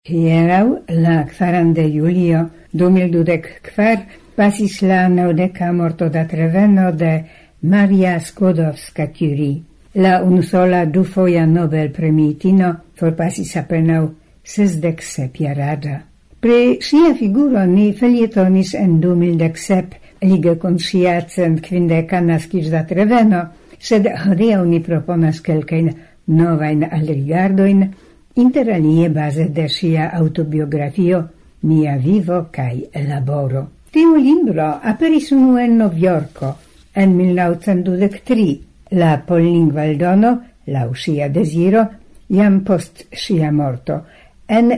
Hieraŭ la 4 julio 2024 pasis la 90 mortodatreveno de Maria Skłodowska-Curie. La unusola dufoja Nobel-premiitino forpasis apenaŭ 67-jaraĝa. Pri ŝia figuro ni felietonis en 2017 lige kun ŝia 150 naskiĝdatreveno, sed hodiaŭ ni proponas kelkajn novajn alrigardojn, inter alie baze de ŝia autobiografio Mia vivo kaj laboro. Tiu libro aperis unue en Novjorko en 1923, la pollingva eldono, laŭ ŝia deziro, jam post ŝia morto en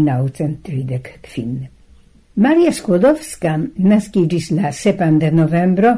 1935. Maria Skłodowska naskiĝis la 7 de novembro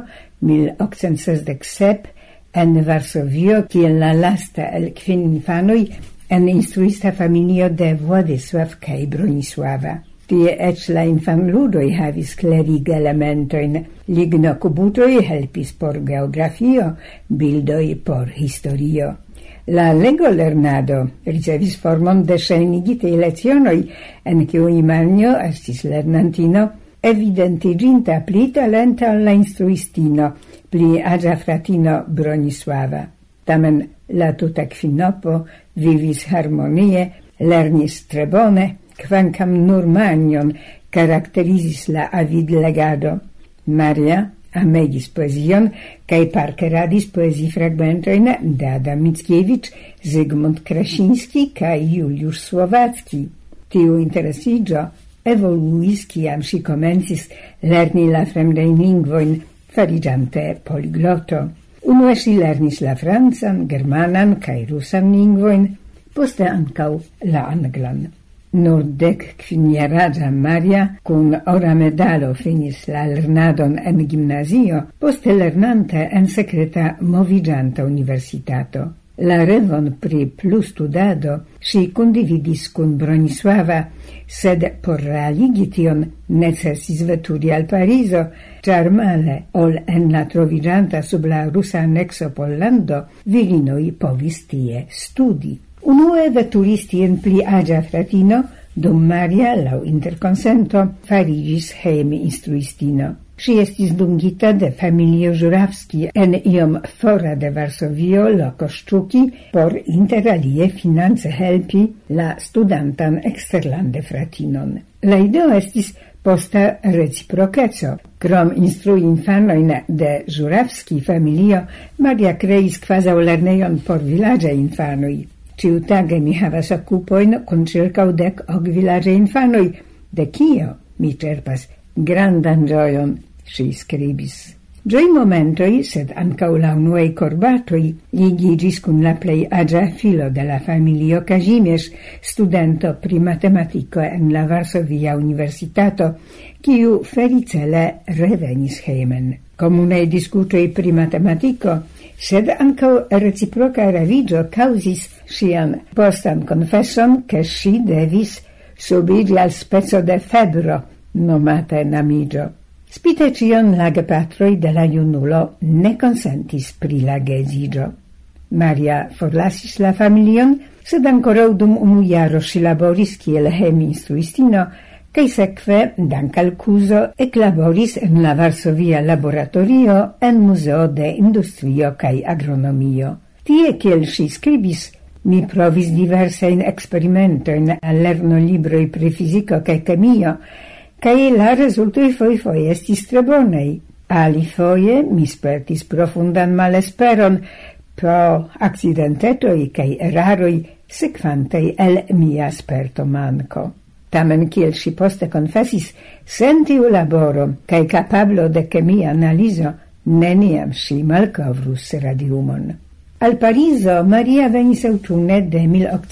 1867 en Varsovio kiel la lasta el 5 infanoj en instruista familio de Władysław kaj Bronisława. Tie eĉ la infanludoj havis klerige elementojn, lignokubutoj helpis por geografio, bildoj por historio. La legolernado ricevis formon de ŝajnigitaj lecionoj, en kiuj Mario estis lernantino, evidentiĝinta pli talenta ol la instruistino, pli aĝa fratino Bronisława. Tamen la tuta kvinopo vivis harmonie, lernis tre bone, kvankam nur Marion karakterizis la avidlegado. Maria amegis poezion kaj parkeradis poezifragmentojn de Adam Mickiewicz, Zygmunt Krasinski kaj Juliusz Słowacki. Tiu interesiĝo evoluis kiam ŝi komencis lerni la fremdajn lingvojn, fariĝante poligloto. Unue ŝi lernis la francan, germanan kaj rusan lingvojn, poste ankaŭ la anglan. Nur 15-jaraĝa Maria kun ora medalo finis la lernadon en gimnazio, poste lernante en sekreta moviĝanta universitato. La revon pri plustudado ŝi kundividis kun Bronisława, sed por realigi tion necesis veturi al Parizo, ĉar male ol en la troviĝanta sub la rusa anekso Pollando virinoj povis tie studi. Unue veturis tien pli aĝa fratino, dum Maria, laŭ interkonsento, fariĝis hejminstruistino. Ŝi estis dungita de familio Żurawski en iom fora de Varsovio loko Szczuki por inter alie finance helpi la studantan eksterlande fratinon. La ideo estis posta reciprokeco. Krom instrui infanojn de Żurawski familio, Maria kreis kvazaŭ lernejon por vilaĝaj infanoj. Ĉiutage mi havas okupojn kun ĉirkaŭ 10 vilaĝaj infanoj, de kio mi ĉerpas grandan ĝojon, ŝi skribis. Ĝojmomentoj, sed ankaŭ la unuaj korbatoj, ligiĝis kun la plej aĝa filo de la familio Kazimierz, studento pri matematiko en la Varsovia Universitato, kiu fericele revenis hejmen. Komunaj diskutoj pri matematiko, sed ankaŭ reciproka raviĝo kaŭzis ŝian postan konfeson, ke ŝi devis subiĝi al speco de febro, nomata enamiĝo. Spite ĉion la gepatroj de la junulo ne konsentis pri la geedziĝo. Maria forlasis la familion, sed ankoraŭ dum 1 jaro ŝi laboris kiel hejminstruistino, kaj sekve, dank al kuzo, eklaboris en la Varsovia laboratorio en Muzeo de Industrio kaj Agronomio. Tie, kiel ŝi skribis, mi provis diversajn eksperimentojn al lernolibroj pri fiziko kaj kemio, kaj la rezultoj fojfoje estis tre bonaj. Alifoje mi spertis profundan malesperon pro akcidentetoj kaj eraroj sekvantaj el mia spertomanko. Tamen kiel ŝi poste konfesis, sen tiu laboro kaj kapablo de kemia analizo, neniam ŝi malkovrus radiumon. Al Parizo Maria venis aŭtune de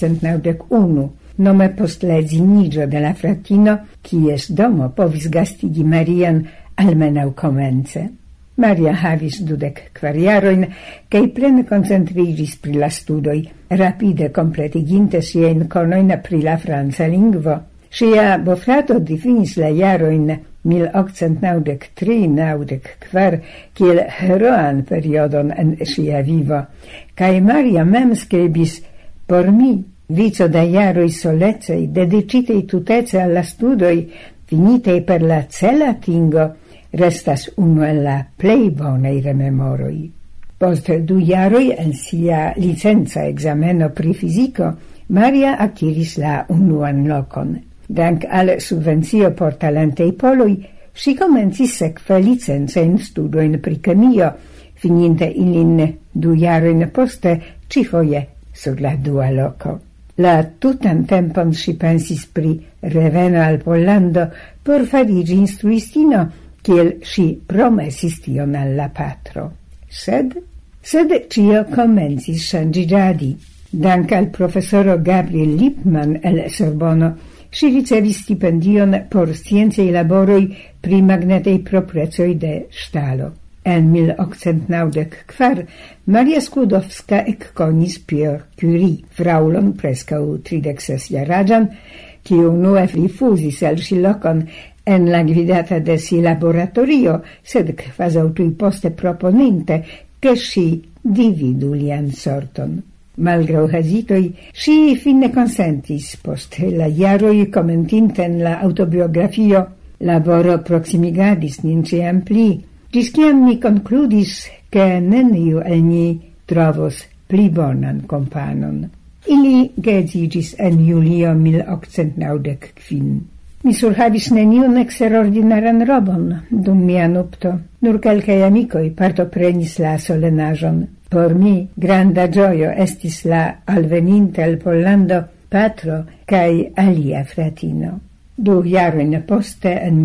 1891, nome post la edziniĝo de la fratino, kies domo povis gastigi Marian almenaŭ komence. Maria havis 24 jarojn kaj plene koncentriĝis pri la studoj, rapide kompletiginte siajn konojn pri la franca lingvo. Ŝia bofrato difinis la jarojn 1893-94 kiel heroan periodon en ŝia vivo, kaj Maria mem skribis: por mi Vico da jaroj solecei, dedicitei tutece alla studoi, finitei per la cela tingo, restas unu el la plei bonei rememoroi. Post 2 jaroj en sia licenza exameno pri fisico, Maria acquiris la unuan locon. Dank al subvencio por talentei poloi, si comencis sekve licencein studoin pri chemio, fininte ilin 2 jarojn poste, cifoje sur la dua loco. La tutan tempon si pensis pri reveno al Pollando por farigi instruistino, kiel si promesis tion al la patro. Sed cio comencis ŝanĝiĝadi. Dank al profesoro Gabriel Lippmann el Sorbono, si ricevis stipendion por sciencei laboroi pri magnetei proprecoi de ŝtalo. En 1894 Maria Skłodowska ekkonis Pierre Curie, fraulon preskaŭ 36-jaraĝan, kiu unue rifuzis al ŝi lokon en la gvidata de si laboratorio, sed kvazaŭ tuj poste proponinte, ke ŝi dividu lian sorton. Malgraŭ hezitoj, ŝi fine konsentis, post la jaroj komentinte en la autobiografio, laboro proximigadis nin ĉiam pli, ĝis kiam mi konkludis, ke neniu el ni trovos pli bonan kompanon. Ili geedziĝis en julio 1895. Mi surhavis neniun eksterordinaran robon dum mia nupto. Nur kelkaj amikoj partoprenis la solenaĵon. Por mi granda ĝojo estis la alveninta el Pollando patro kaj alia fratino. 2 jarojn poste, en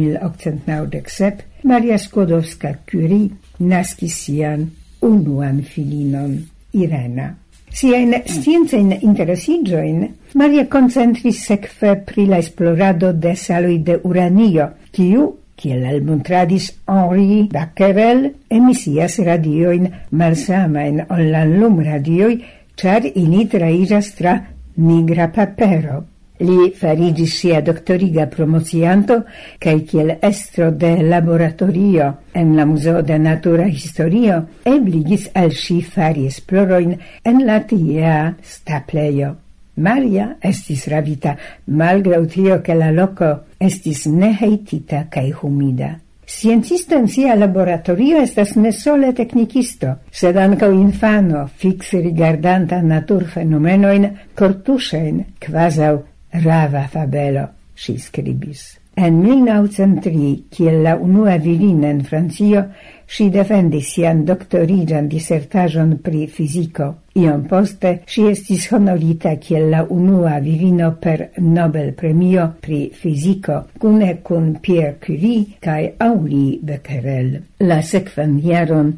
1897, Maria Skłodowska-Curie naskis sian unuan filinon, Irena. Siajn sciencajn interesiĝojn Maria koncentris sekve pri la esplorado de saloj de uranio, kiu, kiel almontradis Henri Becquerel, emisias radiojn malsamajn ol la lumradioj, ĉar ili trairas tra nigra papero. Li farigis sia doktoriga promocianto kaj kiel estro de laboratorio en la Museo de Natura Historio ebligis al ŝi fari esplorojn en la tiea staplejo. Maria estis ravita, malgraŭ tio ke la loko estis nehejtita kaj humida. Sciencisto en sia laboratorio estas ne sole teknikisto, sed ankaŭ infano fikse rigardanta naturfenomenojn kortuŝajn kvazaŭ rava fabelo, si skribis. En 1903, kiel la unua virina en Francio, si defendis sian doktoriĝan disertaĵon pri fiziko. Iom poste si estis honorita kiel la unua virino per Nobel-premio pri fiziko, kune kun Pierre Curie kaj Henri Becquerel. La sekvan jaron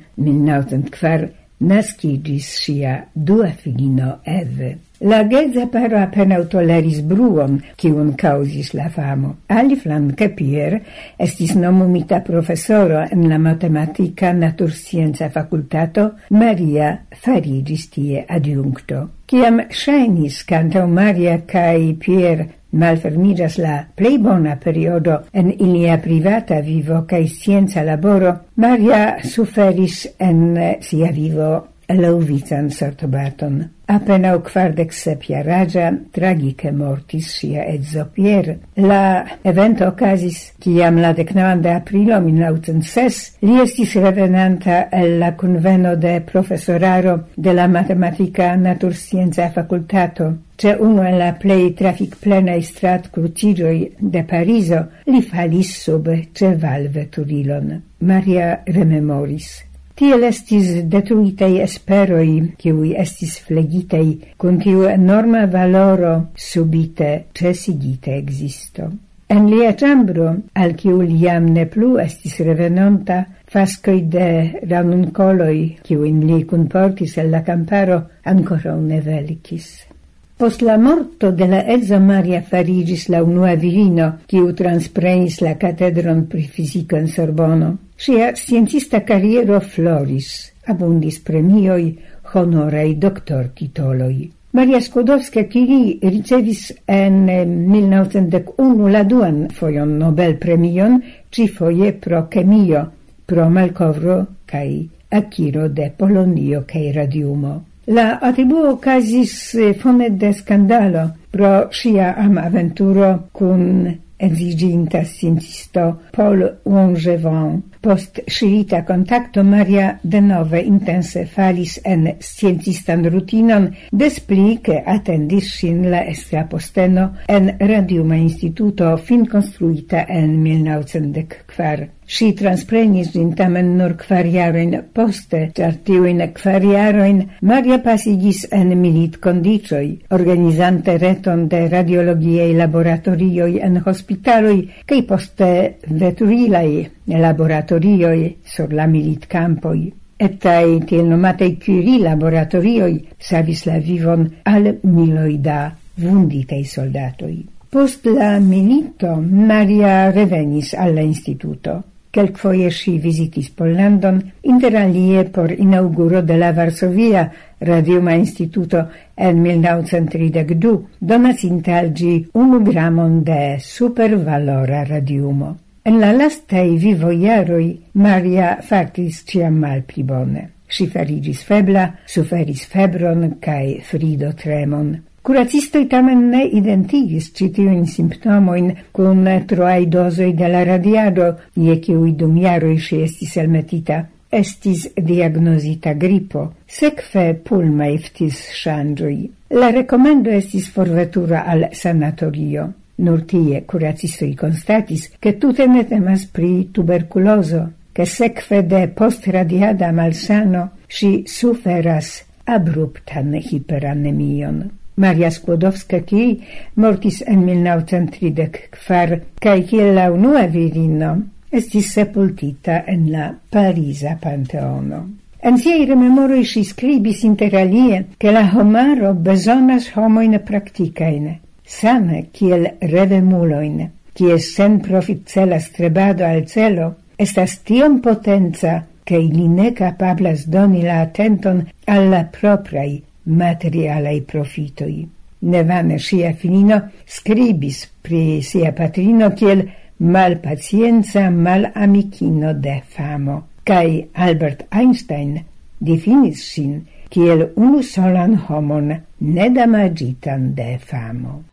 1904 naskiĝis sia dua filino Eve. La geedza paro apenaŭ toleris bruon, kiun kaŭzis la famo. Aliflanke Pierre estis nomumita profesoro en la matematika naturscienca fakultato, Maria fariĝis tie adjunkto. Kiam ŝajnis kantaŭ Maria kaj Pierre malfermiĝas la plej bona periodo en ilia privata vivo kaj scienca laboro, Maria suferis en sia vivo laŭvican sortobaton. Apenaŭ 47-jaraĝa tragike mortis ŝia edzo Pierre. La evento okazis, kiam la 19 de aprilo 1906 li estis revenanta el la kunveno de profesoraro de la matematika naturscienca fakultato. Ĉe unu el la plej trafikplenaj stratkruciĝoj de Parizo li falis sub ĉevalveturilon. Maria rememoris. Tiel estis detruitei esperoi, kiuj estis flegitei, kun tiu enorma valoro subite ĉesigite ekzisto. En lia ĉambro, al kiu li jam ne plu estis revenonta, faskoj de ranunkoloj, kiujn li kunportis el la kamparo, ankoraŭ ne velikis. Post la morto de la edzo Maria fariĝis la unua virino, kiu transprenis la katedron pri fiziko en Sorbono. Ŝia sciencista kariero floris, abundis premioj, honoraj doktortitoloj. Maria Skłodowska-Curie ricevis en 1911 la duan fojon Nobel-premion, ĉifoje pro kemio, pro malkovro kaj akiro de polonio kaj radiumo. La attribuo okazis fone de skandalo pro sia amaventuro kun edziginta sciencisto Paul Langevin. Post ŝirita kontakto Maria denove intense falis en sciencistan rutinon, des pli ke atendis ŝin la estra posteno en Radiuma Instituto finkonstruita en 1904. Ŝi transprenis ĝin tamen nur 4 jarojn poste, ĉar tiujn 4 jarojn Maria pasigis en militkondiĉoj, organizante reton de radiologiaj laboratorioj en hospitaloj kaj poste veturilaj laboratorioj sur la militkampoj. Etaj tiel nomataj Curie-laboratorioj savis la vivon al miloj da vunditaj soldatoj. Post la milito Maria revenis al la instituto. Kelkfoje ŝi vizitis Pollandon, inter alie por inauguro de la Varsovia Radiuma Instituto en 1932, donacinta al ĝi 1 gramon de supervalora radiumo. En la lastaj vivojaroj Maria fartis ĉiam malpli bone. Ŝi fariĝis febla, suferis febron kaj fridotremon. Curacistoj tamen ne identigis ĉi tiujn simptomojn kun troaj dozoj de la radiado, je kiuj dum jaroj ŝi estis elmetita. Estis diagnozita gripo, sekve pulmaj ŝanĝoj. La rekomendo estis forveturo al sanatorio. Nur tie curacistoj konstatis, ke tute ne temas pri tuberkulozo, ke sekve de postradiada malsano ŝi suferas abruptan hiperanemion. Maria Skłodowska-Curie mortis en 1934, kaj kiel la unua virino estis sepultita en la Pariza Panteono. En siaj rememoroj ŝi skribis inter alie, ke la homaro bezonas homojn praktikajn, same kiel revemulojn, kies senprofitcela strebado al celo estas tiom potenca, ke ili ne kapablas doni la atenton al la propraj materialai profitoi. Nevane sia finino scribis pri sia patrino kiel malpacienza malamikino de famo, kai Albert Einstein difinis sin kiel unu solan homon nedamagitan de famo.